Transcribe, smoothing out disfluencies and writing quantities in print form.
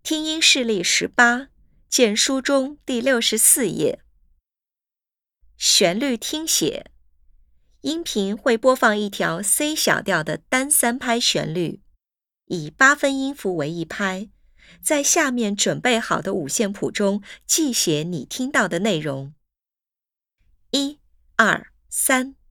听音示例18，见书中第64页。旋律听写，音频会播放一条 C 小调的单3拍旋律，以8分音符为1拍，在下面准备好的五线谱中记写你听到的内容。1、2、3。